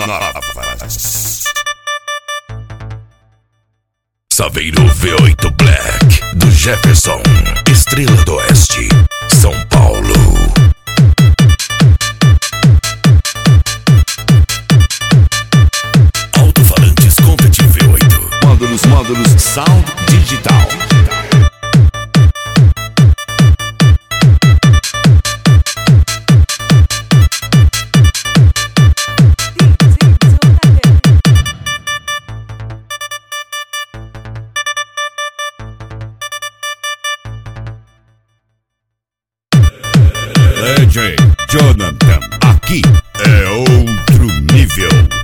novas. Saveiro V8 Black do Jefferson, Estrela do Oeste, São Paulo. Alto-falantes Competit V8. Módulos Sound Digital. DJ Jonathan, aqui é outro nível.